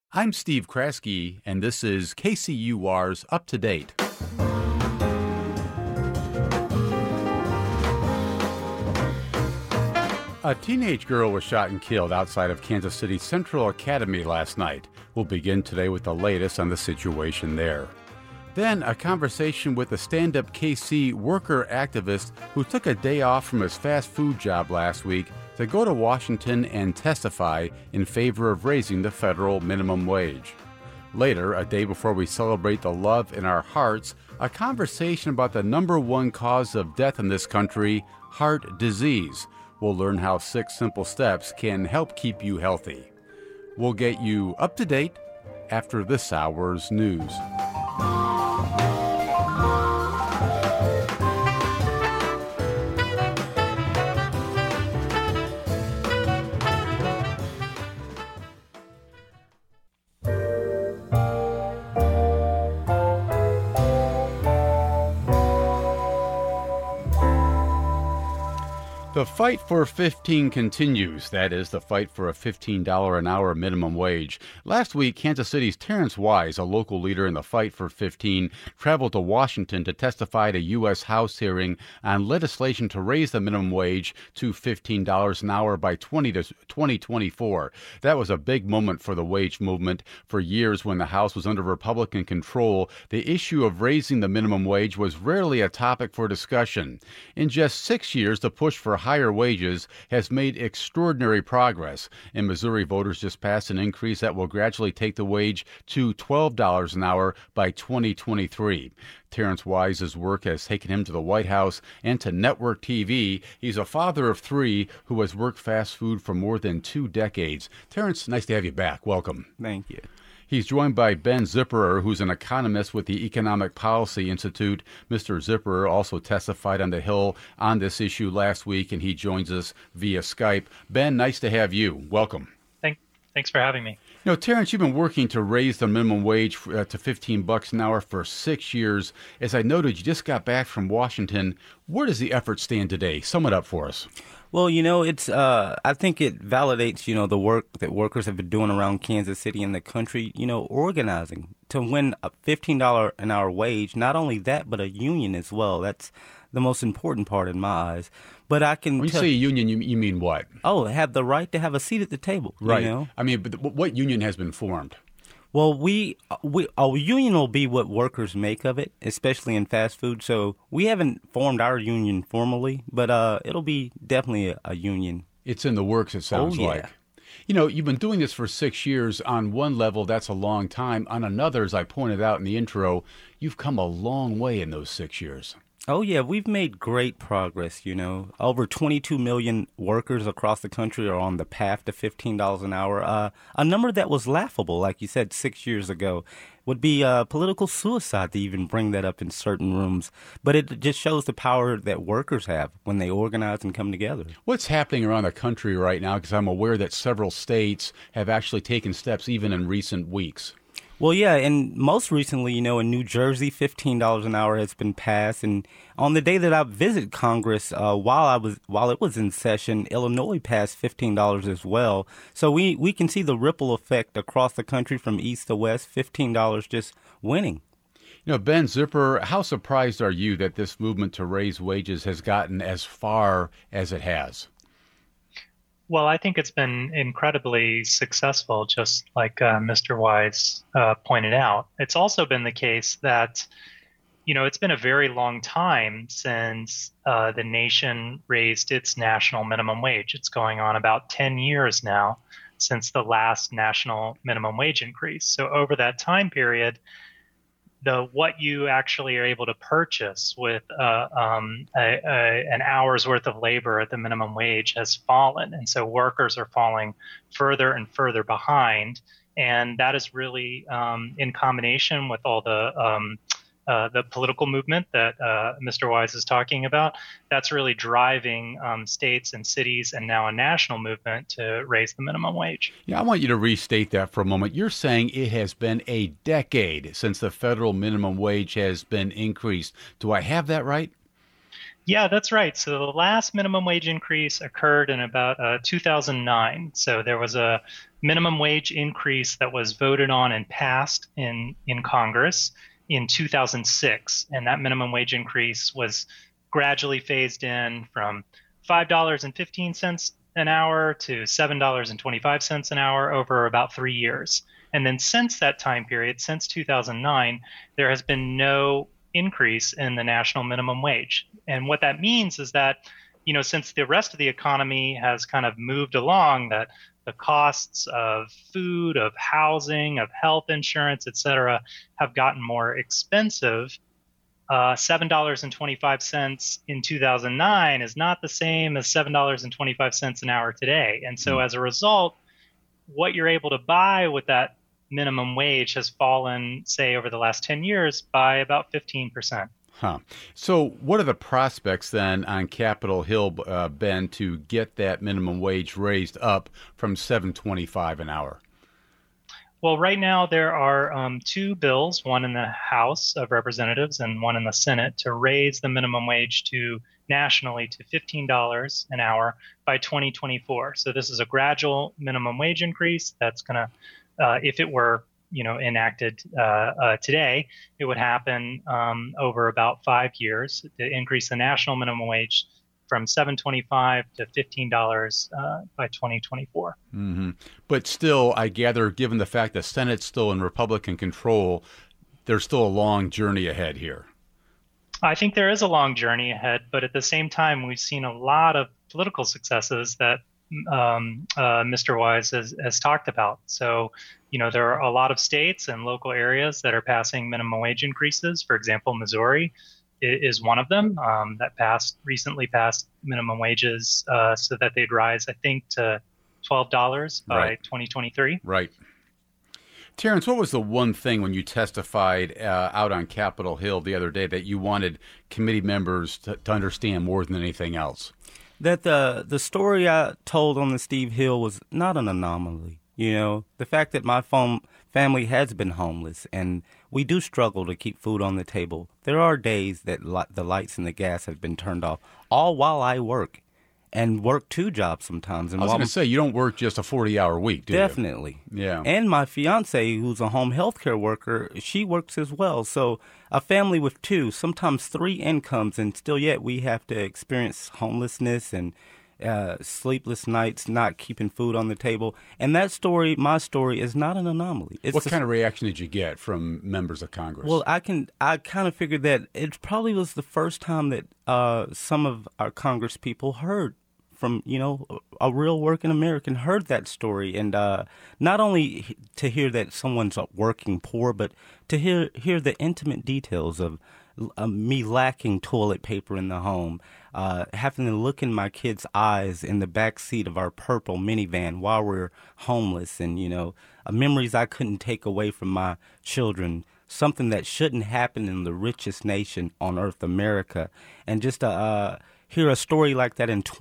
I'm Steve Kraske, and this is KCUR's Up to Date. A teenage girl was shot and killed outside of Kansas City Central Academy last night. We'll begin today with the latest on the situation there. Then, a conversation with a stand-up KC worker activist who took a day off from his fast food job last week to go to Washington and testify in favor of raising the federal minimum wage. Later, a day before we celebrate the love in our hearts, a conversation about the number one cause of death in this country, heart disease. We'll learn how 6 simple steps can help keep you healthy. We'll get you up to date after this hour's news. The fight for 15 continues. That is, the fight for a $15 an hour minimum wage. Last week, Kansas City's Terrence Wise, a local leader in the fight for 15, traveled to Washington to testify at a U.S. House hearing on legislation to raise the minimum wage to $15 an hour by 2024. That was a big moment for the wage movement. For years, when the House was under Republican control, the issue of raising the minimum wage was rarely a topic for discussion. In just 6 years, the push for higher wages has made extraordinary progress. In Missouri, voters just passed an increase that will gradually take the wage to $12 an hour by 2023. Terrence Wise's work has taken him to the White House and to network TV. He's a father of 3 who has worked fast food for more than 2 decades. Terrence, nice to have you back. Welcome. Thank you. He's joined by Ben Zipperer, who's an economist with the Economic Policy Institute. Mr. Zipperer also testified on the Hill on this issue last week, and he joins us via Skype. Ben, nice to have you. Welcome. Thanks for having me. You know, Terrence, you've been working to raise the minimum wage to $15 an hour for 6 years. As I noted, you just got back from Washington. Where does the effort stand today? Sum it up for us. Well, it's I think it validates, the work that workers have been doing around Kansas City and the country, organizing to win a $15 an hour wage. Not only that, but a union as well. That's the most important part in my eyes. But I can. When you say a union, you mean what? Oh, have the right to have a seat at the table. Right. I mean, but what union has been formed? Well, our union will be what workers make of it, especially in fast food. So we haven't formed our union formally, but it'll be definitely a union. It's in the works, it sounds like. You've been doing this for 6 years. On one level, that's a long time. On another, as I pointed out in the intro, you've come a long way in those 6 years. Oh, yeah, we've made great progress, Over 22 million workers across the country are on the path to $15 an hour. A number that was laughable, like you said, 6 years ago. Would be political suicide to even bring that up in certain rooms. But it just shows the power that workers have when they organize and come together. What's happening around the country right now? Because I'm aware that several states have actually taken steps even in recent weeks. Well, yeah, and most recently, in New Jersey, $15 an hour has been passed. And on the day that I visited Congress, while it was in session, Illinois passed $15 as well. So we can see the ripple effect across the country from east to west, $15 just winning. Ben Zipperer, how surprised are you that this movement to raise wages has gotten as far as it has? Well, I think it's been incredibly successful, just like Mr. Wise pointed out. It's also been the case that, it's been a very long time since the nation raised its national minimum wage. It's going on about 10 years now since the last national minimum wage increase. So over that time period, what you actually are able to purchase with an hour's worth of labor at the minimum wage has fallen. And so workers are falling further and further behind. And that is really in combination with all the political movement that Mr. Wise is talking about. That's really driving states and cities and now a national movement to raise the minimum wage. Yeah, I want you to restate that for a moment. You're saying it has been a decade since the federal minimum wage has been increased. Do I have that right? Yeah, that's right. So the last minimum wage increase occurred in about 2009. So there was a minimum wage increase that was voted on and passed in Congress in 2006. And that minimum wage increase was gradually phased in from $5.15 an hour to $7.25 an hour over about 3 years. And then since that time period, since 2009, there has been no increase in the national minimum wage. And what that means is that, since the rest of the economy has kind of moved along, that the costs of food, of housing, of health insurance, et cetera, have gotten more expensive. $7.25 in 2009 is not the same as $7.25 an hour today. And so as a result, what you're able to buy with that minimum wage has fallen, say, over the last 10 years by about 15%. Huh. So what are the prospects then on Capitol Hill, Ben, to get that minimum wage raised up from $7.25 an hour? Well, right now there are two bills, one in the House of Representatives and one in the Senate, to raise the minimum wage nationally to $15 an hour by 2024. So this is a gradual minimum wage increase that's going to, if it were enacted today, it would happen over about 5 years to increase the national minimum wage from $7.25 to $15 by 2024. Mm-hmm. But still, I gather, given the fact the Senate's still in Republican control, there's still a long journey ahead here. I think there is a long journey ahead, but at the same time, we've seen a lot of political successes that Mr. Wise has talked about. So, there are a lot of states and local areas that are passing minimum wage increases. For example, Missouri is one of them that recently passed minimum wages so that they'd rise, I think, to $12 by 2023. Right. Terrence, what was the one thing when you testified out on Capitol Hill the other day that you wanted committee members to understand more than anything else? That the story I told on the Steve Hill was not an anomaly. The fact that my family has been homeless and we do struggle to keep food on the table. There are days that the lights and the gas have been turned off, all while I work and work two jobs sometimes. And I was going to say, you don't work just a 40-hour week, do you? Definitely. Yeah. And my fiance, who's a home health care worker, she works as well. So a family with two, sometimes three incomes, and still yet we have to experience homelessness and sleepless nights, not keeping food on the table. And that story, my story, is not an anomaly. What kind of reaction did you get from members of Congress? Well, I kind of figured that it probably was the first time that some of our Congress people heard from, a real working American heard that story. And not only to hear that someone's working poor, but to hear the intimate details of me lacking toilet paper in the home, having to look in my kids' eyes in the back seat of our purple minivan while we're homeless, and memories I couldn't take away from my children, something that shouldn't happen in the richest nation on earth, America. And just hear a story like that in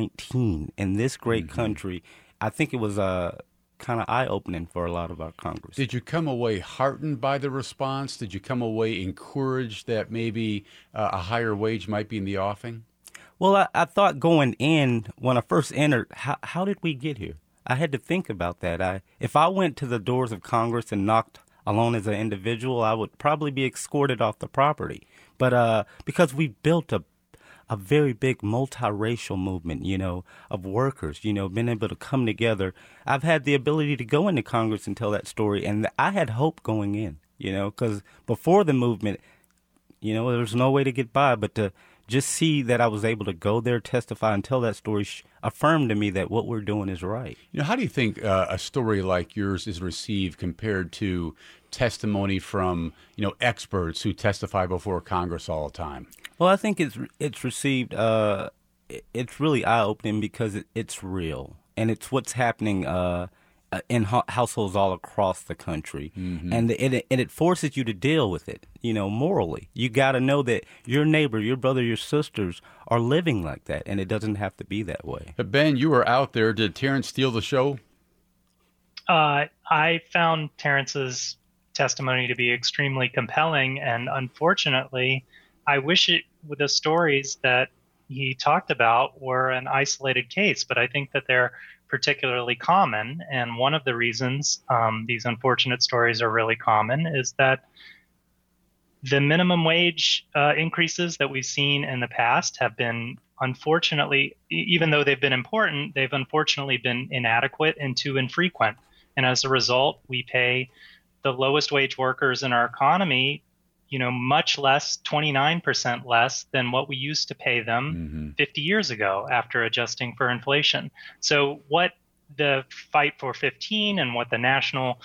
2019 in this great country, I think it was kind of eye-opening for a lot of our Congress. Did you come away heartened by the response? Did you come away encouraged that maybe a higher wage might be in the offing? Well, I thought going in, when I first entered, how did we get here? I had to think about that. If I went to the doors of Congress and knocked alone as an individual, I would probably be escorted off the property. But because we built a very big multiracial movement, of workers, being able to come together. I've had the ability to go into Congress and tell that story, and I had hope going in, because before the movement, there was no way to get by, but to just see that I was able to go there, testify, and tell that story affirmed to me that what we're doing is right. How do you think a story like yours is received compared to testimony from, experts who testify before Congress all the time? Well, I think it's received. It's really eye-opening because it's real, and it's what's happening in households all across the country, and it forces you to deal with it. Morally, you got to know that your neighbor, your brother, your sisters are living like that, and it doesn't have to be that way. Ben, you were out there. Did Terrence steal the show? I found Terrence's testimony to be extremely compelling, and unfortunately, I wish the stories that he talked about were an isolated case, but I think that they're particularly common. And one of the reasons these unfortunate stories are really common is that the minimum wage increases that we've seen in the past have been, unfortunately, even though they've been important, they've unfortunately been inadequate and too infrequent. And as a result, we pay the lowest wage workers in our economy, much less, 29% less than what we used to pay them 50 years ago after adjusting for inflation. So what the Fight for 15 and what the national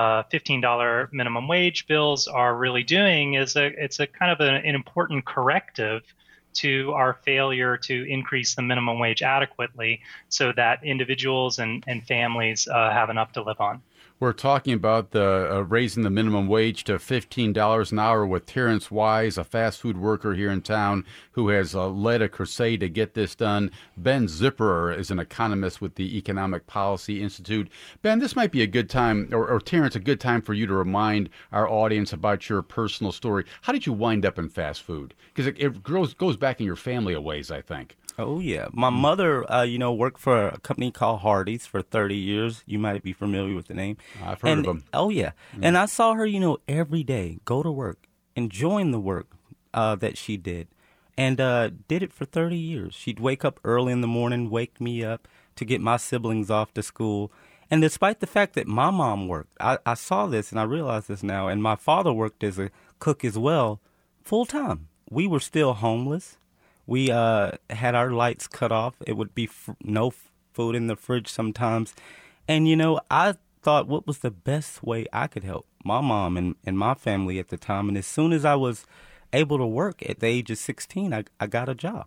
$15 minimum wage bills are really doing is it's a kind of an important corrective to our failure to increase the minimum wage adequately so that individuals and families have enough to live on. We're talking about the raising the minimum wage to $15 an hour with Terrence Wise, a fast food worker here in town who has led a crusade to get this done. Ben Zipperer is an economist with the Economic Policy Institute. Ben, this might be a good time, or Terrence, a good time for you to remind our audience about your personal story. How did you wind up in fast food? Because it goes back in your family a ways, I think. Oh, yeah. My mother, worked for a company called Hardee's for 30 years. You might be familiar with the name. I've heard of them. Oh, yeah. And I saw her, every day go to work, enjoying the work that she did, and did it for 30 years. She'd wake up early in the morning, wake me up to get my siblings off to school. And despite the fact that my mom worked, I saw this and I realize this now, and my father worked as a cook as well, full time. We were still homeless. We had our lights cut off. It would be no food in the fridge sometimes. And, I thought what was the best way I could help my mom and my family at the time. And as soon as I was able to work at the age of 16, I got a job,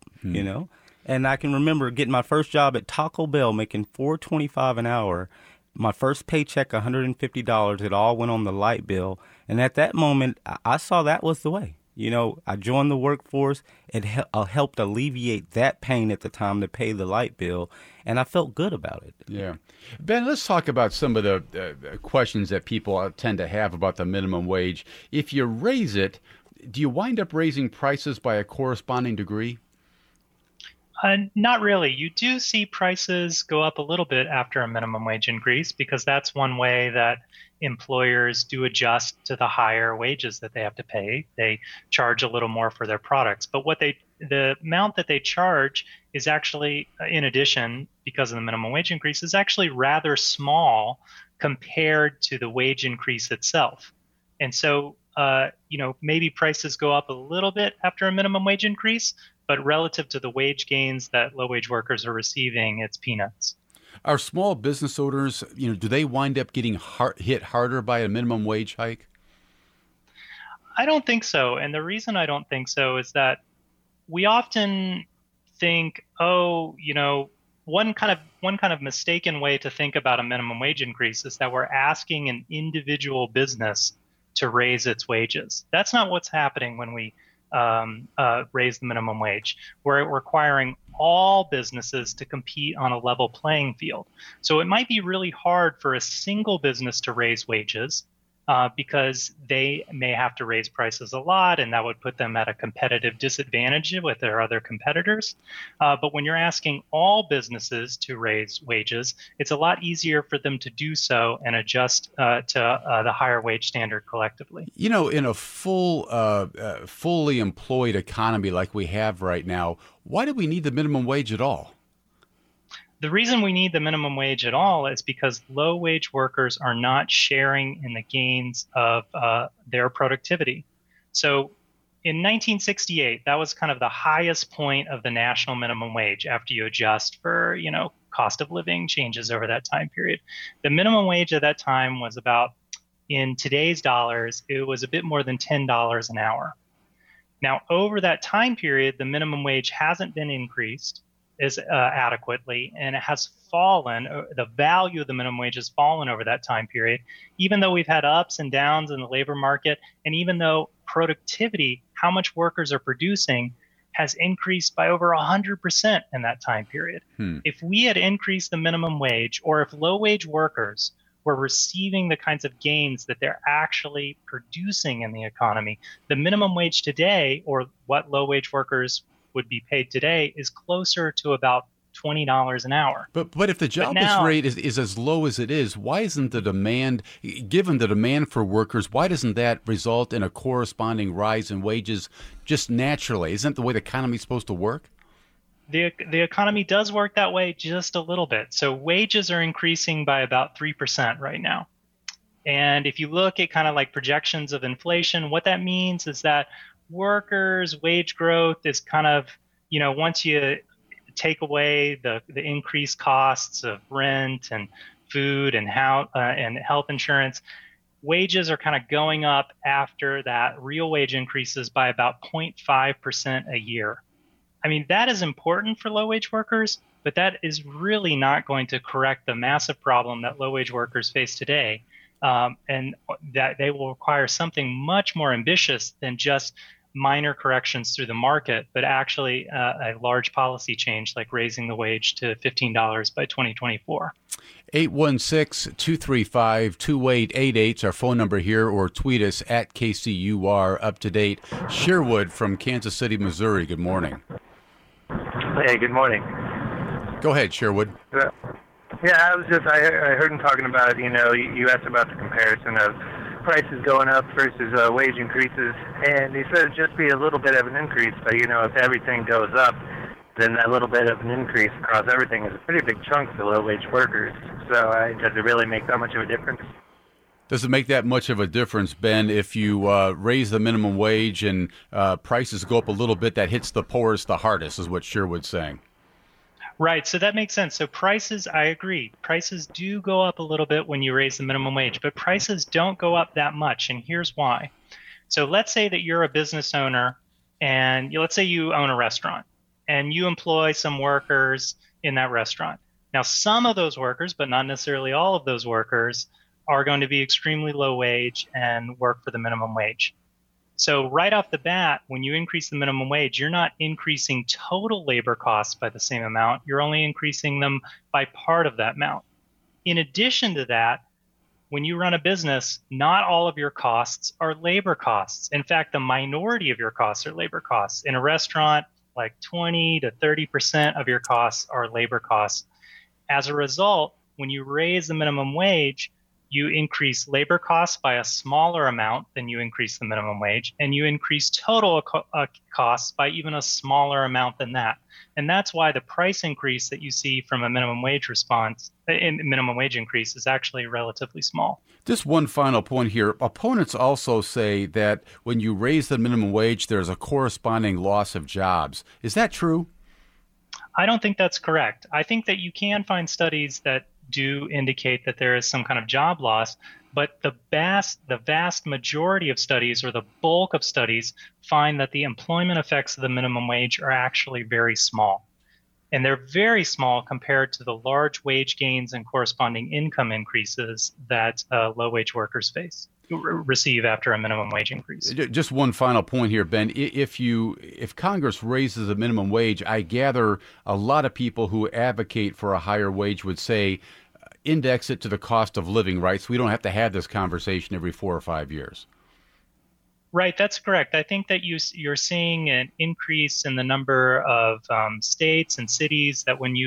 And I can remember getting my first job at Taco Bell, making $4.25 an hour. My first paycheck, $150. It all went on the light bill. And at that moment, I saw that was the way. I joined the workforce. It helped alleviate that pain at the time to pay the light bill, and I felt good about it. Yeah. Ben, let's talk about some of the questions that people tend to have about the minimum wage. If you raise it, do you wind up raising prices by a corresponding degree? Not really. You do see prices go up a little bit after a minimum wage increase because that's one way that employers do adjust to the higher wages that they have to pay. They charge a little more for their products. But the amount that they charge is actually, in addition, because of the minimum wage increase, is actually rather small compared to the wage increase itself. And so, maybe prices go up a little bit after a minimum wage increase, but relative to the wage gains that low-wage workers are receiving, it's peanuts. Are small business owners, do they wind up getting hit harder by a minimum wage hike? I don't think so. And the reason I don't think so is that we often think, one kind of mistaken way to think about a minimum wage increase is that we're asking an individual business to raise its wages. That's not what's happening when we raise the minimum wage. We're requiring all businesses to compete on a level playing field. So it might be really hard for a single business to raise wages because they may have to raise prices a lot, and that would put them at a competitive disadvantage with their other competitors. But when you're asking all businesses to raise wages, it's a lot easier for them to do so and adjust to the higher wage standard collectively. In a fully employed economy like we have right now, why do we need the minimum wage at all? The reason we need the minimum wage at all is because low-wage workers are not sharing in the gains of their productivity. So in 1968, that was kind of the highest point of the national minimum wage after you adjust for, cost of living changes over that time period. The minimum wage at that time was about, in today's dollars, it was a bit more than $10 an hour. Now, over that time period, the minimum wage hasn't been increased adequately, and it has fallen. The value of the minimum wage has fallen over that time period, even though we've had ups and downs in the labor market, and even though productivity, how much workers are producing, has increased by over 100% in that time period. If we had increased the minimum wage, or if low-wage workers were receiving the kinds of gains that they're actually producing in the economy, the minimum wage today, or what low-wage workers would be paid today, is closer to about $20 an hour. But if the jobless rate is as low as it is, why isn't the demand, given the demand for workers, why doesn't that result in a corresponding rise in wages just naturally? Isn't that the way the economy is supposed to work? The economy does work that way just a little bit. So wages are increasing by about 3% right now. And if you look at kind of like projections of inflation, what that means is that workers' wage growth is kind of, once you take away the increased costs of rent and food and health insurance, wages are kind of going up after that real wage increases by about 0.5% a year. I mean, that is important for low-wage workers, but that is really not going to correct the massive problem that low-wage workers face today, and that they will require something much more ambitious than just minor corrections through the market, but actually a large policy change like raising the wage to $15 by 2024. 816-235-2888 is our phone number here, or tweet us at KCUR Up to Date. Sherwood from Kansas City, Missouri. Good morning. Hey, good morning. Go ahead, Sherwood. Yeah, I heard him talking about, you asked about the comparison of prices going up versus wage increases, and he said it'd just be a little bit of an increase, but, if everything goes up, then that little bit of an increase across everything is a pretty big chunk for low-wage workers. So does it really make that much of a difference? Does it make that much of a difference, Ben, if you raise the minimum wage and prices go up a little bit, that hits the poorest the hardest, is what Sherwood's saying? Right. So that makes sense. So prices, I agree. Prices do go up a little bit when you raise the minimum wage, but prices don't go up that much. And here's why. So let's say that you're a business owner, and let's say you own a restaurant and you employ some workers in that restaurant. Now, some of those workers, but not necessarily all of those workers, are going to be extremely low wage and work for the minimum wage. So right off the bat, when you increase the minimum wage, you're not increasing total labor costs by the same amount. You're only increasing them by part of that amount. In addition to that, when you run a business, not all of your costs are labor costs. In fact, the minority of your costs are labor costs. In a restaurant, like 20 to 30% of your costs are labor costs. As a result, when you raise the minimum wage, you increase labor costs by a smaller amount than you increase the minimum wage, and you increase total costs by even a smaller amount than that. And that's why the price increase that you see from a minimum wage increase is actually relatively small. Just one final point here. Opponents also say that when you raise the minimum wage, there's a corresponding loss of jobs. Is that true? I don't think that's correct. I think that you can find studies that do indicate that there is some kind of job loss, but the vast majority of studies, or the bulk of studies, find that the employment effects of the minimum wage are actually very small. And they're very small compared to the large wage gains and corresponding income increases that low-wage workers receive after a minimum wage increase. Just one final point here, Ben. If Congress raises the minimum wage, I gather a lot of people who advocate for a higher wage would say index it to the cost of living, right? So we don't have to have this conversation every 4 or 5 years. Right, that's correct. I think that you're seeing an increase in the number of states and cities that when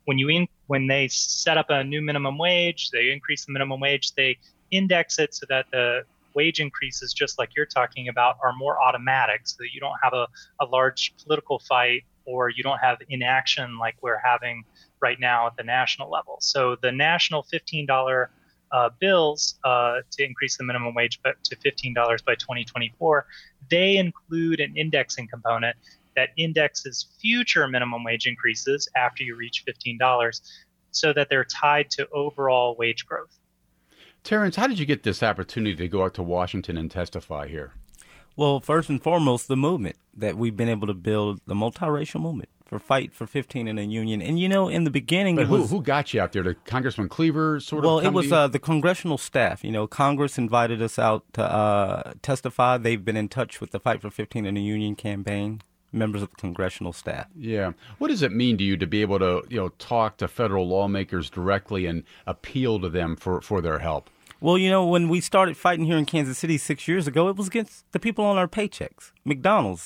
they set up a new minimum wage, they increase the minimum wage, they index it so that the wage increases, just like you're talking about, are more automatic, so that you don't have a large political fight, or you don't have inaction like we're having right now at the national level. So the national $15 bills to increase the minimum wage to $15 by 2024, they include an indexing component that indexes future minimum wage increases after you reach $15, so that they're tied to overall wage growth. Terrence, how did you get this opportunity to go out to Washington and testify here? Well, first and foremost, the movement that we've been able to build, the multiracial movement for Fight for 15 in a Union. And, in the beginning, but who got you out there? Did Congressman Cleaver sort of? Well, it was the congressional staff. Congress invited us out to testify. They've been in touch with the Fight for 15 in a Union campaign, members of the congressional staff. Yeah. What does it mean to you to be able to, talk to federal lawmakers directly and appeal to them for their help? Well, when we started fighting here in Kansas City 6 years ago, it was against the people on our paychecks. McDonald's,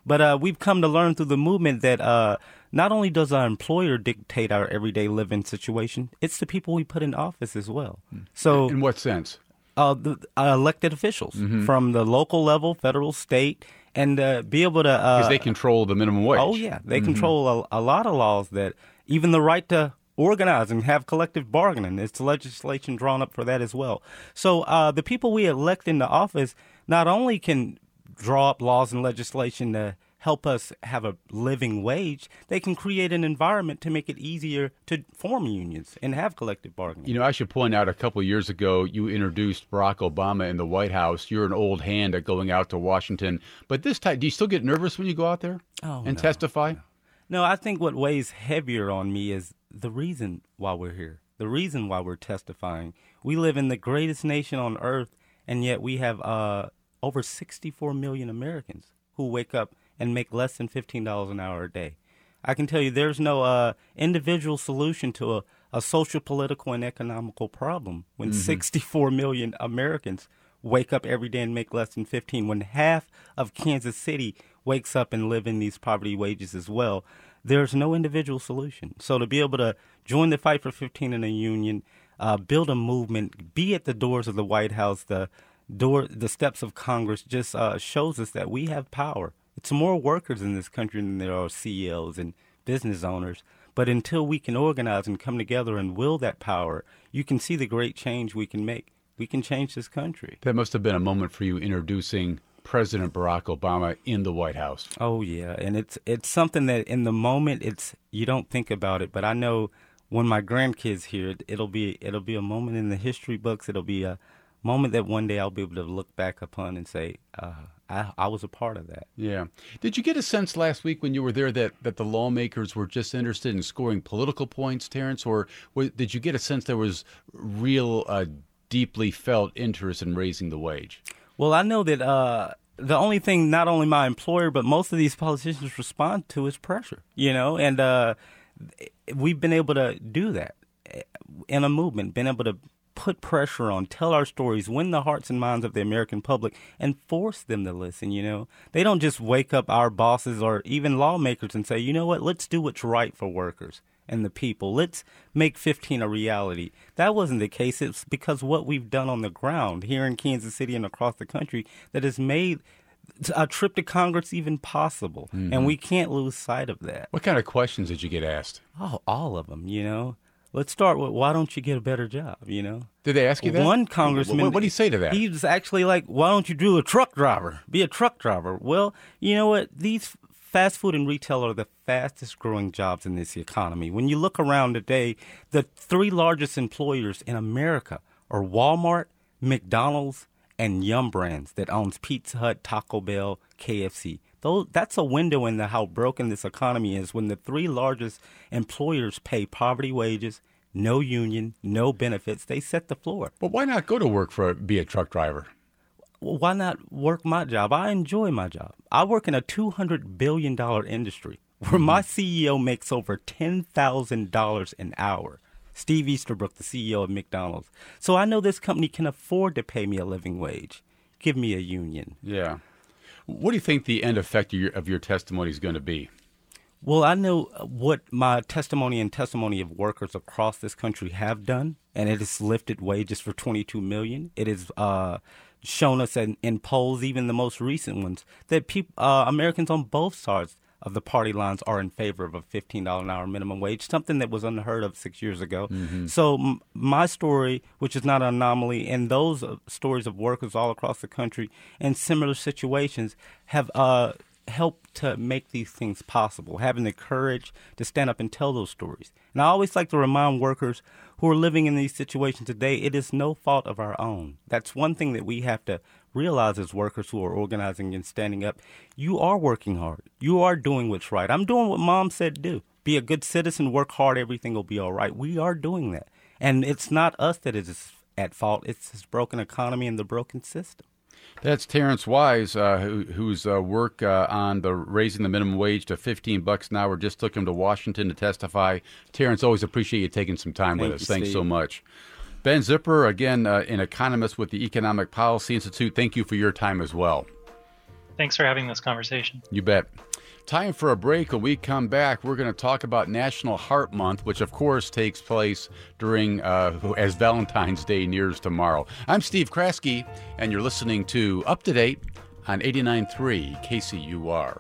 But we've come to learn through the movement that not only does our employer dictate our everyday living situation, it's the people we put in office as well. So, in what sense? The elected officials from the local level, federal, state, and be able to... Because they control the minimum wage. Oh, yeah. They control a lot of laws that even the right to organize and have collective bargaining. It's legislation drawn up for that as well. So the people we elect into office not only can draw up laws and legislation to help us have a living wage, they can create an environment to make it easier to form unions and have collective bargaining. You know, I should point out a couple of years ago, you introduced Barack Obama in the White House. You're an old hand at going out to Washington. But this time, do you still get nervous when you go out there and testify? No, I think what weighs heavier on me is the reason why we're here, the reason why we're testifying. We live in the greatest nation on earth, and yet we have over 64 million Americans who wake up and make less than $15 an hour a day. I can tell you there's no individual solution to a social, political, and economical problem when 64 million Americans wake up every day and make less than 15, when half of Kansas City wakes up and live in these poverty wages as well. There's no individual solution. So to be able to join the Fight for 15 in a union, build a movement, be at the doors of the White House, the steps of Congress, just shows us that we have power. It's more workers in this country than there are CEOs and business owners. But until we can organize and come together and will that power, you can see the great change we can make. We can change this country. That must have been a moment for you introducing President Barack Obama in the White House. Oh, yeah. And it's something that in the moment you don't think about it. But I know when my grandkids hear it, it'll be a moment in the history books. It'll be a moment that one day I'll be able to look back upon and say, I was a part of that. Yeah. Did you get a sense last week when you were there that the lawmakers were just interested in scoring political points, Terrence? Or did you get a sense there was real, deeply felt interest in raising the wage? Well, I know that the only thing not only my employer, but most of these politicians respond to is pressure, and we've been able to do that in a movement, been able to put pressure on, tell our stories, win the hearts and minds of the American public, and force them to listen, They don't just wake up our bosses or even lawmakers and say, you know what, let's do what's right for workers and the people. Let's make 15 a reality. That wasn't the case. It's because what we've done on the ground here in Kansas City and across the country that has made a trip to Congress even possible. And we can't lose sight of that. What kind of questions did you get asked? Oh, all of them, Let's start with, why don't you get a better job, Did they ask you that? One congressman... What do you say to that? He was actually like, why don't you do a truck driver? Be a truck driver. Well, you know what? These fast food and retail are the fastest growing jobs in this economy. When you look around today, the three largest employers in America are Walmart, McDonald's, and Yum Brands that owns Pizza Hut, Taco Bell, KFC. That's a window into how broken this economy is when the three largest employers pay poverty wages, no union, no benefits. They set the floor. But why not go to work be a truck driver? Well, why not work my job? I enjoy my job. I work in a $200 billion industry where my CEO makes over $10,000 an hour. Steve Easterbrook, the CEO of McDonald's. So I know this company can afford to pay me a living wage. Give me a union. Yeah. What do you think the end effect of your testimony is going to be? Well, I know what my testimony and testimony of workers across this country have done, and it has lifted wages for 22 million. It has shown us in polls, even the most recent ones, that Americans on both sides of the party lines are in favor of a $15 an hour minimum wage, something that was unheard of 6 years ago. So my story, which is not an anomaly, and those stories of workers all across the country in similar situations have helped to make these things possible, having the courage to stand up and tell those stories. And I always like to remind workers who are living in these situations today, it is no fault of our own. That's one thing that we have to realize as workers who are organizing and standing up. You are working hard. You are doing what's right. I'm doing what Mom said do. Be a good citizen, work hard, everything will be all right. We are doing that. And it's not us that is at fault. It's this broken economy and the broken system. That's Terrence Wise, whose work on the raising the minimum wage to $15 an hour just took him to Washington to testify. Terrence, always appreciate you taking some time with us. Thanks so much. Ben Zipper, again, an economist with the Economic Policy Institute. Thank you for your time as well. Thanks for having this conversation. You bet. Time for a break. When we come back, we're going to talk about National Heart Month, which of course takes place during as Valentine's Day nears tomorrow. I'm Steve Kraske, and you're listening to Up to Date on 89.3 KCUR.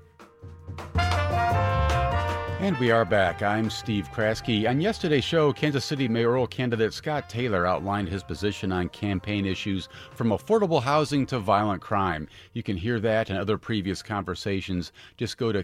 And we are back. I'm Steve Kraske. On yesterday's show, Kansas City mayoral candidate Scott Taylor outlined his position on campaign issues from affordable housing to violent crime. You can hear that and other previous conversations. Just go to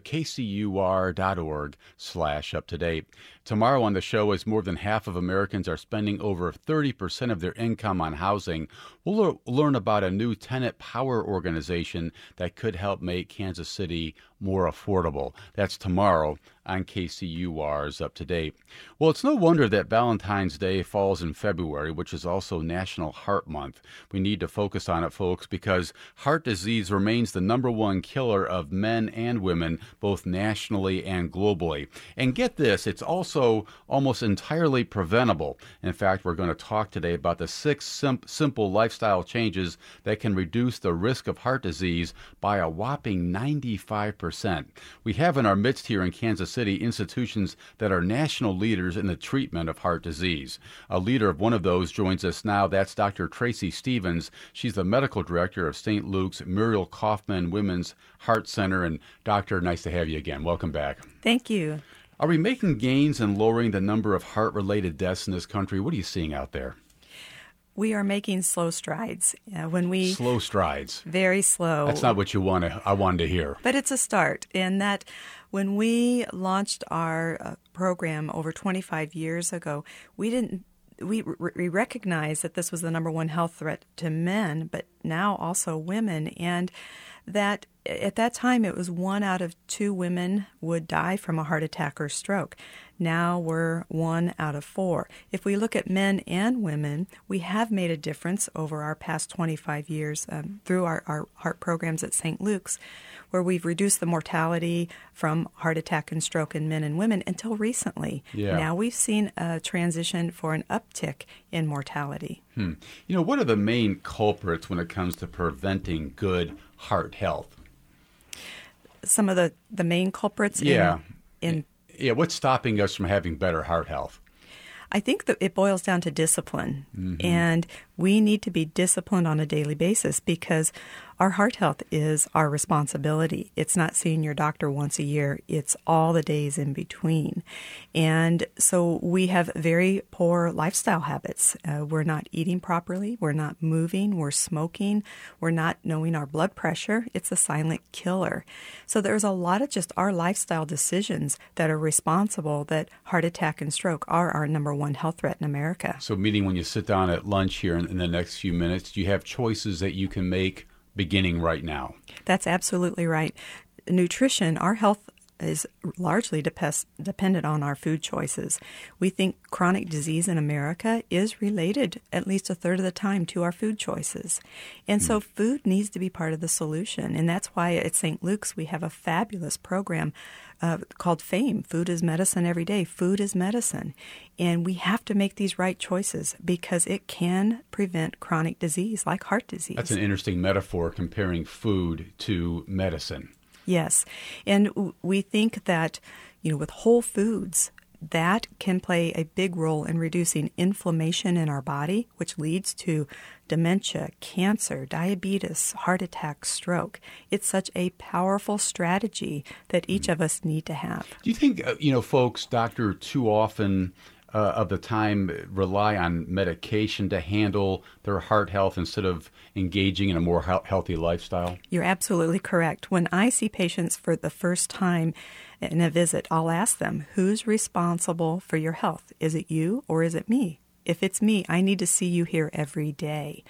kcur.org/uptodate. Tomorrow on the show, as more than half of Americans are spending over 30% of their income on housing, we'll learn about a new tenant power organization that could help make Kansas City more affordable. That's tomorrow on KCUR's Up to Date. Well, it's no wonder that Valentine's Day falls in February, which is also National Heart Month. We need to focus on it, folks, because heart disease remains the number one killer of men and women, both nationally and globally. And get this, it's also almost entirely preventable. In fact, we're going to talk today about the 6 simple lifestyle changes that can reduce the risk of heart disease by a whopping 95%. We have in our midst here in Kansas City institutions that are national leaders in the treatment of heart disease. A leader of one of those joins us now. That's Dr. Tracy Stevens. She's the medical director of St. Luke's Muriel Kaufman Women's Heart Center. And Doctor, nice to have you again. Welcome back. Thank you. Are we making gains in lowering the number of heart-related deaths in this country? What are you seeing out there? We are making slow strides. Slow strides. Very slow. That's not what I wanted to hear. But it's a start in that when we launched our program over 25 years ago, we recognized that this was the number one health threat to men, but now also women, and that at that time it was 1 out of 2 women would die from a heart attack or stroke. Now we're 1 out of 4. If we look at men and women, we have made a difference over our past 25 years through our heart programs at St. Luke's, where we've reduced the mortality from heart attack and stroke in men and women until recently. Yeah. Now we've seen a transition for an uptick in mortality. You know, what are the main culprits when it comes to preventing good heart health? Some of the main culprits what's stopping us from having better heart health? I think that it boils down to discipline, and we need to be disciplined on a daily basis because our heart health is our responsibility. It's not seeing your doctor once a year. It's all the days in between. And so we have very poor lifestyle habits. We're not eating properly. We're not moving. We're smoking. We're not knowing our blood pressure. It's a silent killer. So there's a lot of just our lifestyle decisions that are responsible that heart attack and stroke are our number one health threat in America. So meaning when you sit down at lunch here in the next few minutes, do you have choices that you can make beginning right now? That's absolutely right. Nutrition, our health is largely dependent on our food choices. We think chronic disease in America is related at least a third of the time to our food choices. And so food needs to be part of the solution. And that's why at St. Luke's we have a fabulous program called FAME, Food is Medicine Every Day. Food is medicine. And we have to make these right choices because it can prevent chronic disease like heart disease. That's an interesting metaphor, comparing food to medicine. Yes. And we think that, with whole foods, that can play a big role in reducing inflammation in our body, which leads to dementia, cancer, diabetes, heart attack, stroke. It's such a powerful strategy that each of us need to have. Do you think, folks, doctor, too often of the time rely on medication to handle their heart health instead of engaging in a more healthy lifestyle? You're absolutely correct. When I see patients for the first time in a visit, I'll ask them, who's responsible for your health? Is it you or is it me? If it's me, I need to see you here every day.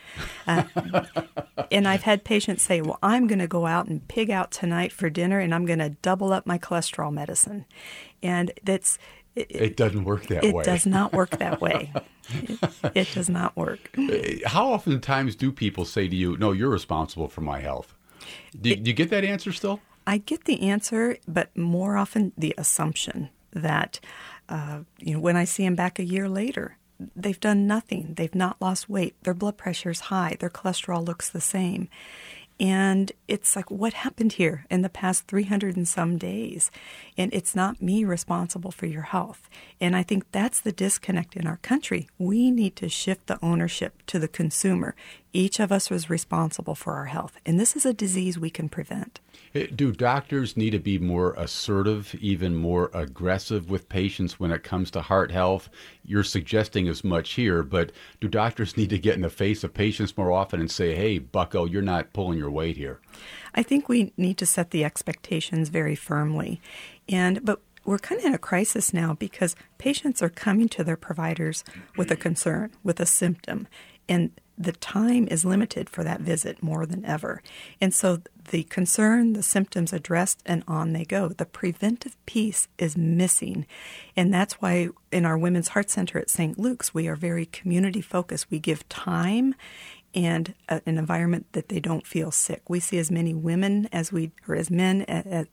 And I've had patients say, well, I'm going to go out and pig out tonight for dinner and I'm going to double up my cholesterol medicine. And it doesn't work that way. It does not work that way. It does not work. How oftentimes do people say to you, no, you're responsible for my health? Do you get that answer still? I get the answer, but more often the assumption that, when I see them back a year later, they've done nothing. They've not lost weight. Their blood pressure is high. Their cholesterol looks the same. And it's like, what happened here in the past 300 and some days? And it's not me responsible for your health. And I think that's the disconnect in our country. We need to shift the ownership to the consumer. Each of us is responsible for our health. And this is a disease we can prevent. Do doctors need to be more assertive, even more aggressive with patients when it comes to heart health? You're suggesting as much here, but do doctors need to get in the face of patients more often and say, hey, bucko, you're not pulling your weight here? I think we need to set the expectations very firmly. But we're kind of in a crisis now because patients are coming to their providers with a concern, with a symptom, and the time is limited for that visit more than ever. And so the concern, the symptoms addressed, and on they go. The preventive piece is missing. And that's why in our Women's Heart Center at St. Luke's, we are very community focused. We give time and an environment that they don't feel sick. We see as many women as we, or as men,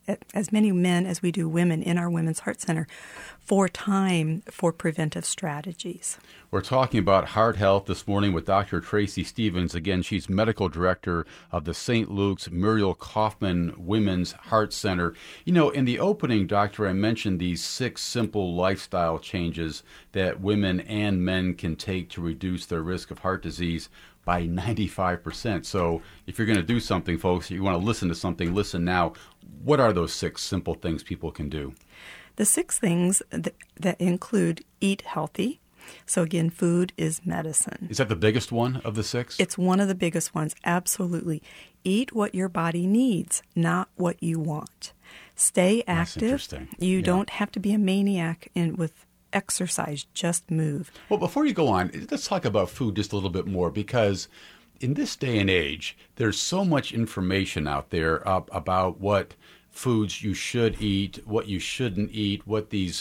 as many men as we do women in our Women's Heart Center for time for preventive strategies. We're talking about heart health this morning with Dr. Tracy Stevens. Again, she's medical director of the St. Luke's Muriel Kaufman Women's Heart Center. You know, in the opening, Doctor, I mentioned these 6 simple lifestyle changes that women and men can take to reduce their risk of heart disease by 95%. So if you're going to do something, folks, you want to listen to something, listen now. What are those 6 simple things people can do? The 6 things that include eat healthy. So again, food is medicine. Is that the biggest one of the 6? It's one of the biggest ones, absolutely. Eat what your body needs, not what you want. Stay active. That's interesting. You don't have to be a maniac with exercise, just move. Well, before you go on, let's talk about food just a little bit more, because in this day and age, there's so much information out there about what foods you should eat, what you shouldn't eat, what these,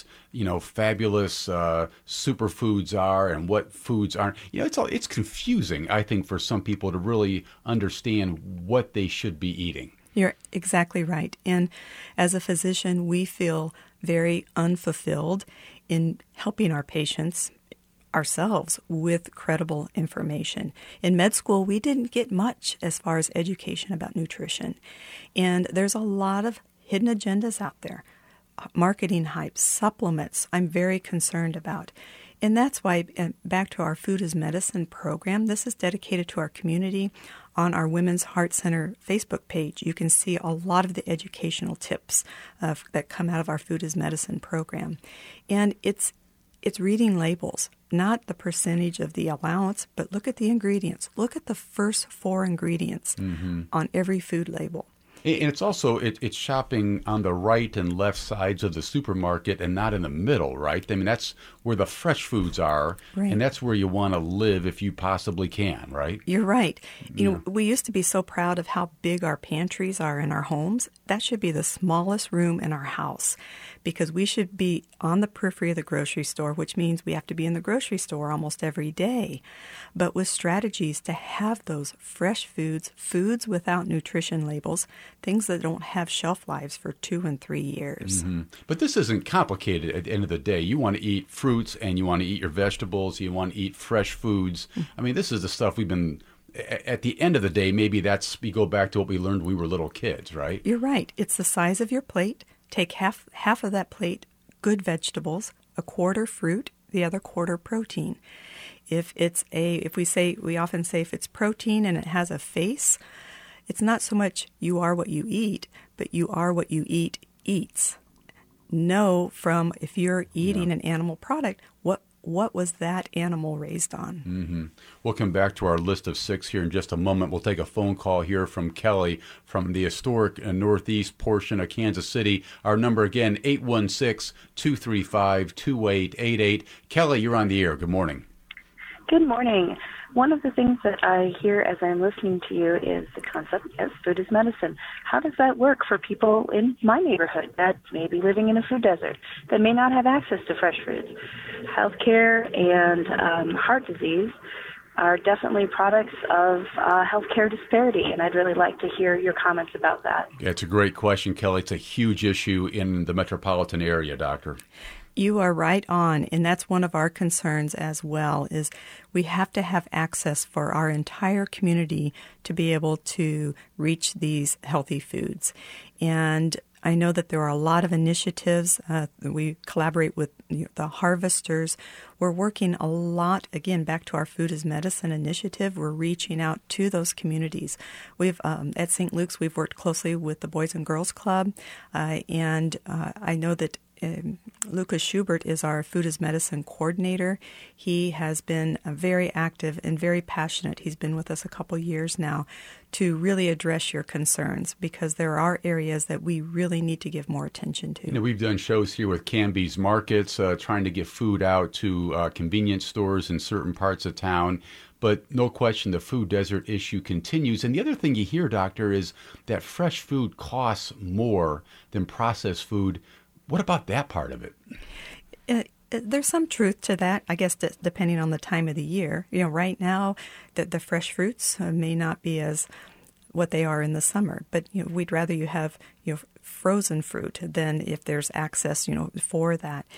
fabulous superfoods are and what foods aren't. It's confusing, I think, for some people to really understand what they should be eating. You're exactly right. And as a physician, we feel very unfulfilled in helping our patients ourselves with credible information. In med school, we didn't get much as far as education about nutrition. And there's a lot of hidden agendas out there. Marketing hype, supplements, I'm very concerned about. And that's why, back to our Food is Medicine program, this is dedicated to our community. On our Women's Heart Center Facebook page, you can see a lot of the educational tips that come out of our Food is Medicine program. And it's reading labels, not the percentage of the allowance, but look at the ingredients. Look at the first 4 ingredients on every food label. And it's also, it's shopping on the right and left sides of the supermarket and not in the middle, right? I mean, that's where the fresh foods are, right. And that's where you want to live if you possibly can, right? You're right. We used to be so proud of how big our pantries are in our homes. That should be the smallest room in our house, because we should be on the periphery of the grocery store, which means we have to be in the grocery store almost every day. But with strategies to have those fresh foods without nutrition labels, things that don't have shelf lives for 2 and 3 years. Mm-hmm. But this isn't complicated at the end of the day. You want to eat fruits and you want to eat your vegetables. You want to eat fresh foods. I mean, this is the stuff we've been, at the end of the day, maybe we go back to what we learned when we were little kids, right? You're right. It's the size of your plate. Take half of that plate, good vegetables, a quarter fruit, the other quarter protein. We often say if it's protein and it has a face, it's not so much you are what you eat, but you are what you eat eats. Know from, if you're eating an animal product, what was that animal raised on? Mm-hmm. We'll come back to our list of 6 here in just a moment. We'll take a phone call here from Kelly from the historic northeast portion of Kansas City. Our number again, 816-235-2888. Kelly, you're on the air. Good morning. Good morning. One of the things that I hear as I'm listening to you is the concept of food is medicine. How does that work for people in my neighborhood that may be living in a food desert, that may not have access to fresh foods? Healthcare and heart disease are definitely products of healthcare disparity, and I'd really like to hear your comments about that. Yeah, it's a great question, Kelly. It's a huge issue in the metropolitan area, Doctor. You are right on, and that's one of our concerns as well, is we have to have access for our entire community to be able to reach these healthy foods. And I know that there are a lot of initiatives. We collaborate with the harvesters. We're working a lot, again, back to our Food is Medicine initiative. We're reaching out to those communities. We've at St. Luke's, we've worked closely with the Boys and Girls Club, and I know that Lucas Schubert is our Food is Medicine coordinator. He has been very active and very passionate. He's been with us a couple years now to really address your concerns, because there are areas that we really need to give more attention to. We've done shows here with Canby's Markets, trying to get food out to convenience stores in certain parts of town. But no question, the food desert issue continues. And the other thing you hear, Doctor, is that fresh food costs more than processed food. What about that part of it? There's some truth to that, I guess, depending on the time of the year. Right now, the fresh fruits may not be as what they are in the summer, but we'd rather you have frozen fruit than if there's access for that.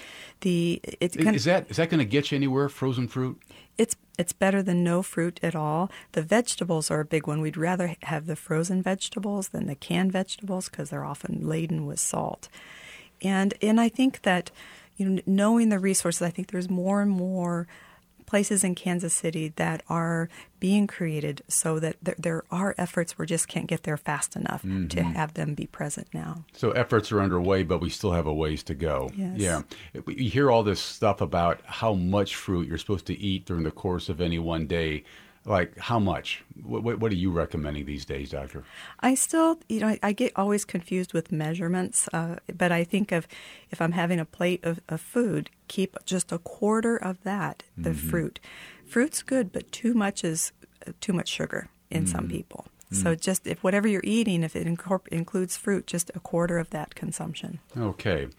Is that going to get you anywhere? Frozen fruit? It's better than no fruit at all. The vegetables are a big one. We'd rather have the frozen vegetables than the canned vegetables, because they're often laden with salt. And I think that, knowing the resources, I think there's more and more places in Kansas City that are being created so that there are efforts. We just can't get there fast enough to have them be present now. So efforts are underway, but we still have a ways to go. Yes. Yeah. You hear all this stuff about how much fruit you're supposed to eat during the course of any one day. Like how much? What are you recommending these days, Doctor? I still, I get always confused with measurements, but I think of if I'm having a plate of food, keep just a quarter of that, the fruit. Fruit's good, but too much is too much sugar in some people. So just if whatever you're eating, if it includes fruit, just a quarter of that consumption. Okay.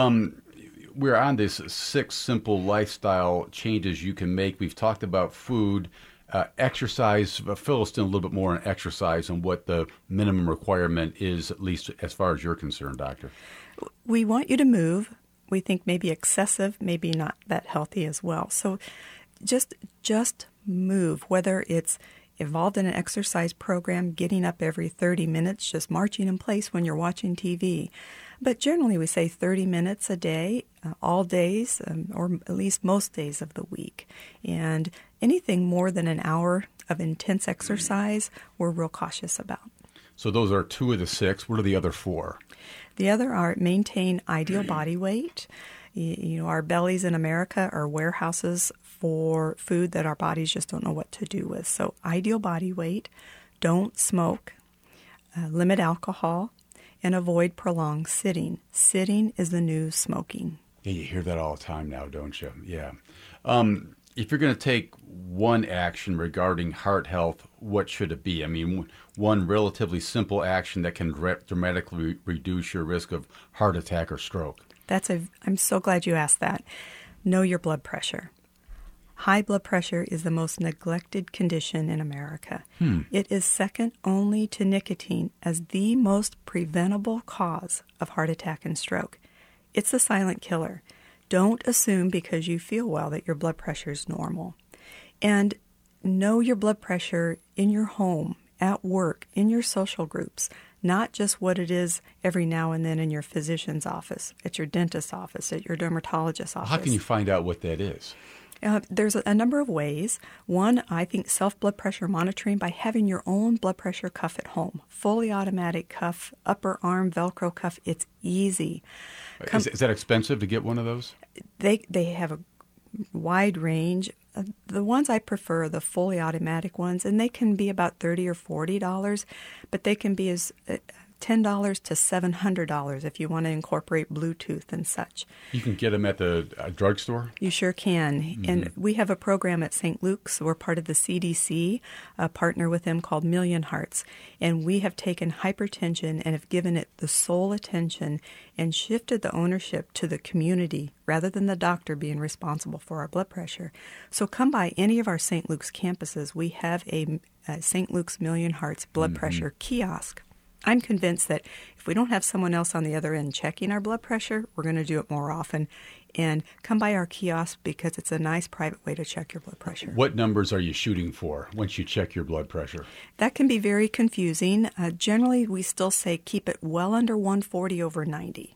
We're on this 6 simple lifestyle changes you can make. We've talked about food. Exercise, fill us in a little bit more on exercise and what the minimum requirement is, at least as far as you're concerned, Doctor. We want you to move. We think maybe excessive, maybe not that healthy as well. So just move, whether it's involved in an exercise program, getting up every 30 minutes, just marching in place when you're watching TV. But generally we say 30 minutes a day, all days, or at least most days of the week. And anything more than an hour of intense exercise, we're real cautious about. So those are 2 of the 6. What are the other 4? The other are maintain ideal body weight. Our bellies in America are warehouses for food that our bodies just don't know what to do with. So ideal body weight, don't smoke, limit alcohol, and avoid prolonged sitting. Sitting is the new smoking. Yeah, you hear that all the time now, don't you? Yeah. If you're going to take one action regarding heart health, what should it be? I mean, one relatively simple action that can dramatically reduce your risk of heart attack or stroke. I'm so glad you asked that. Know your blood pressure. High blood pressure is the most neglected condition in America. It is second only to nicotine as the most preventable cause of heart attack and stroke. It's the silent killer. Don't assume because you feel well that your blood pressure is normal. And know your blood pressure in your home, at work, in your social groups, not just what it is every now and then in your physician's office, at your dentist's office, at your dermatologist's office. How can you find out what that is? There's a number of ways. One, I think self-blood pressure monitoring by having your own blood pressure cuff at home. Fully automatic cuff, upper arm Velcro cuff. It's easy. Is that expensive to get one of those? They have a wide range. The ones I prefer are the fully automatic ones, and they can be about $30 or $40, but they can be as $10 to $700 if you want to incorporate Bluetooth and such. You can get them at the drugstore? You sure can. And we have a program at St. Luke's. We're part of the CDC, a partner with them called Million Hearts. And we have taken hypertension and have given it the sole attention and shifted the ownership to the community rather than the doctor being responsible for our blood pressure. So come by any of our St. Luke's campuses. We have a St. Luke's Million Hearts blood pressure kiosk. I'm convinced that if we don't have someone else on the other end checking our blood pressure, we're going to do it more often. And come by our kiosk because it's a nice private way to check your blood pressure. What numbers are you shooting for once you check your blood pressure? That can be very confusing. Generally, we still say keep it well under 140/90.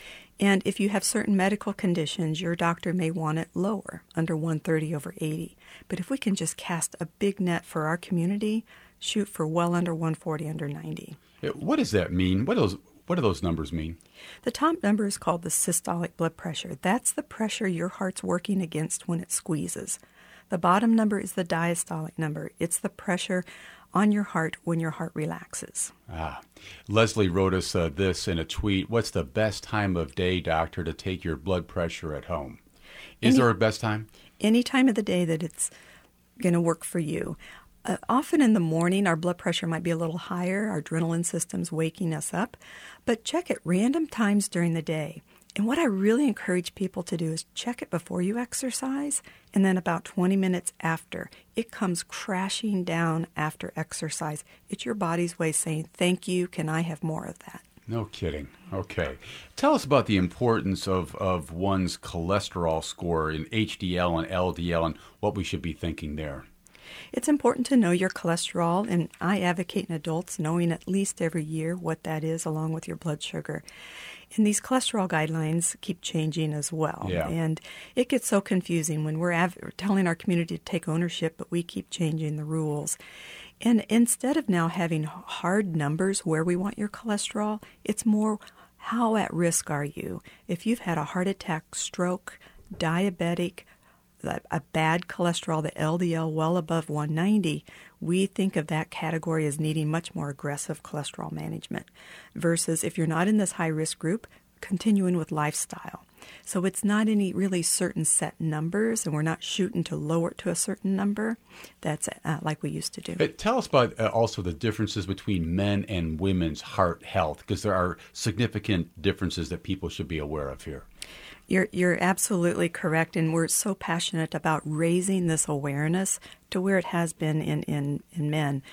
And if you have certain medical conditions, your doctor may want it lower, under 130/80. But if we can just cast a big net for our community, shoot for well under 140/90. What does that mean? What do those numbers mean? The top number is called the systolic blood pressure. That's the pressure your heart's working against when it squeezes. The bottom number is the diastolic number. It's the pressure on your heart when your heart relaxes. Leslie wrote us this in a tweet. What's the best time of day, doctor, to take your blood pressure at home? Is there a best time? Any time of the day that it's going to work for you. Often in the morning, our blood pressure might be a little higher. Our adrenaline system's waking us up. But check at random times during the day. And what I really encourage people to do is check it before you exercise and then about 20 minutes after. It comes crashing down after exercise. It's your body's way saying, thank you, can I have more of that? No kidding. Okay. Tell us about the importance of one's cholesterol score in HDL and LDL and what we should be thinking there. It's important to know your cholesterol, and I advocate in adults knowing at least every year what that is along with your blood sugar. And these cholesterol guidelines keep changing as well. Yeah. And it gets so confusing when we're telling our community to take ownership, but we keep changing the rules. And instead of now having hard numbers where we want your cholesterol, it's more how at risk are you? If you've had a heart attack, stroke, diabetic, a bad cholesterol, the LDL well above 190, we think of that category as needing much more aggressive cholesterol management versus if you're not in this high-risk group, continuing with lifestyle. So it's not any really certain set numbers, and we're not shooting to lower it to a certain number. That's like we used to do. Tell us about also the differences between men and women's heart health, because there are significant differences that people should be aware of here. You're absolutely correct, and we're so passionate about raising this awareness to where it has been in men.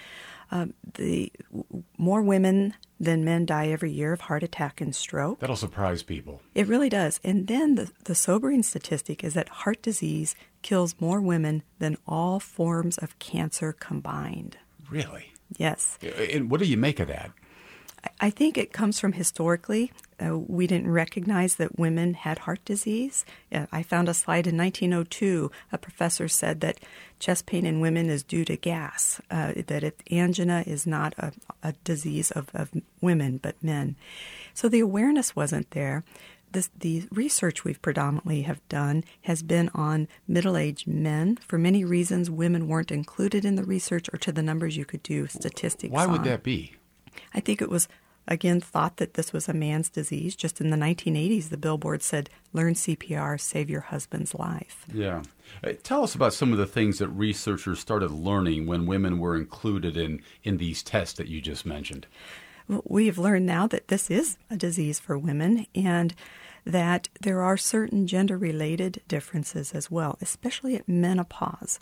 The more women than men die every year of heart attack and stroke. That'll surprise people. It really does. And then the sobering statistic is that heart disease kills more women than all forms of cancer combined. Really? Yes. And what do you make of that? I think it comes from historically. We didn't recognize that women had heart disease. I found a slide in 1902. A professor said that chest pain in women is due to gas, that angina is not a disease of women but men. So the awareness wasn't there. The research we've predominantly have done has been on middle-aged men. For many reasons, women weren't included in the research or to the numbers you could do statistics on. Why would that be? I think it was, again, thought that this was a man's disease. Just in the 1980s, the billboard said, learn CPR, save your husband's life. Yeah. Tell us about some of the things that researchers started learning when women were included in these tests that you just mentioned. Well, we've learned now that this is a disease for women and that there are certain gender-related differences as well, especially at menopause.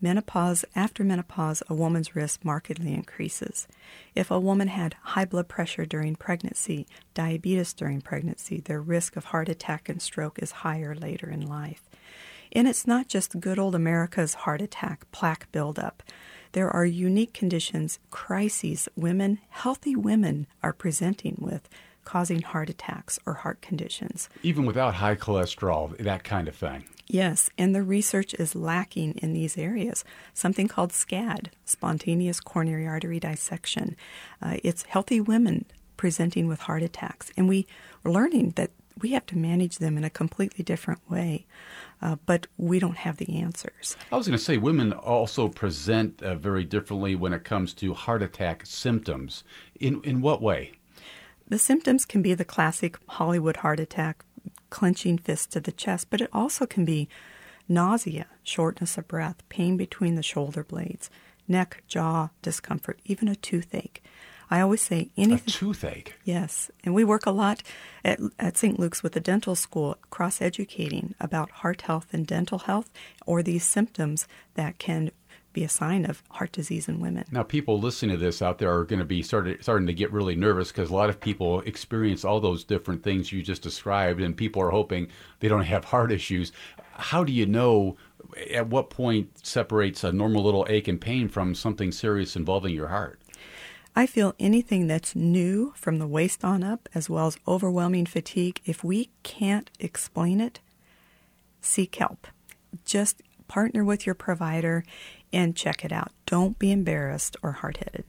After menopause, a woman's risk markedly increases. If a woman had high blood pressure during pregnancy, diabetes during pregnancy, their risk of heart attack and stroke is higher later in life. And it's not just good old America's heart attack, plaque buildup. There are unique conditions, crises, healthy women are presenting with, causing heart attacks or heart conditions. Even without high cholesterol, that kind of thing. Yes, and the research is lacking in these areas. Something called SCAD, spontaneous coronary artery dissection. It's healthy women presenting with heart attacks, and we're learning that we have to manage them in a completely different way, but we don't have the answers. I was going to say women also present very differently when it comes to heart attack symptoms. In what way? The symptoms can be the classic Hollywood heart attack, clenching fists to the chest, but it also can be nausea, shortness of breath, pain between the shoulder blades, neck, jaw discomfort, even a toothache. I always say anything. A toothache? Yes. And we work a lot at St. Luke's with the dental school, cross-educating about heart health and dental health, or these symptoms that can be a sign of heart disease in women. Now, people listening to this out there are going to be starting to get really nervous because a lot of people experience all those different things you just described, and people are hoping they don't have heart issues. How do you know at what point separates a normal little ache and pain from something serious involving your heart? I feel anything that's new from the waist on up, as well as overwhelming fatigue, if we can't explain it, seek help. Just partner with your provider and check it out. Don't be embarrassed or hard-headed.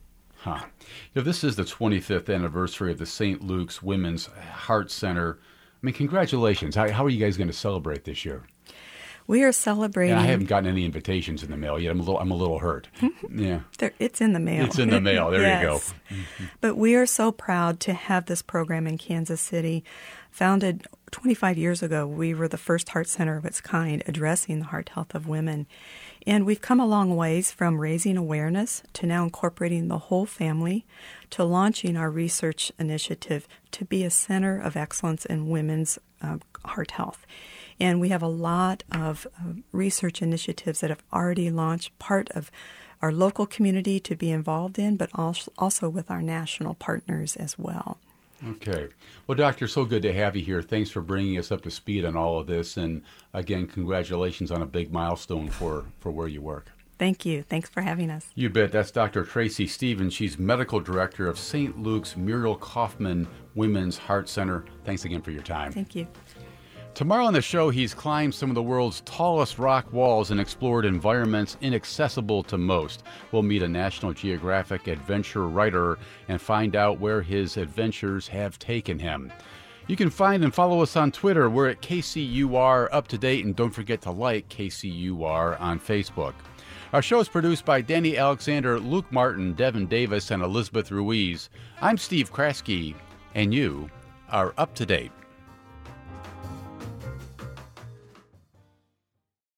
This is the 25th anniversary of the St. Luke's Women's Heart Center. I mean, congratulations. How are you guys going to celebrate this year? We are celebrating. And I haven't gotten any invitations in the mail yet. I'm a little hurt. Yeah, it's in the mail. It's in the mail. There yes. You go. Mm-hmm. But we are so proud to have this program in Kansas City. Founded 25 years ago, we were the first heart center of its kind addressing the heart health of women. And we've come a long ways from raising awareness to now incorporating the whole family to launching our research initiative to be a center of excellence in women's heart health. And we have a lot of research initiatives that have already launched, part of our local community to be involved in, but also with our national partners as well. Okay. Well, Doctor, so good to have you here. Thanks for bringing us up to speed on all of this. And again, congratulations on a big milestone for where you work. Thank you. Thanks for having us. You bet. That's Dr. Tracy Stevens. She's medical director of St. Luke's Muriel Kaufman Women's Heart Center. Thanks again for your time. Thank you. Tomorrow on the show, he's climbed some of the world's tallest rock walls and explored environments inaccessible to most. We'll meet a National Geographic adventure writer and find out where his adventures have taken him. You can find and follow us on Twitter. We're at KCUR Up to Date, and don't forget to like KCUR on Facebook. Our show is produced by Danny Alexander, Luke Martin, Devin Davis, and Elizabeth Ruiz. I'm Steve Kraske, and you are up to date.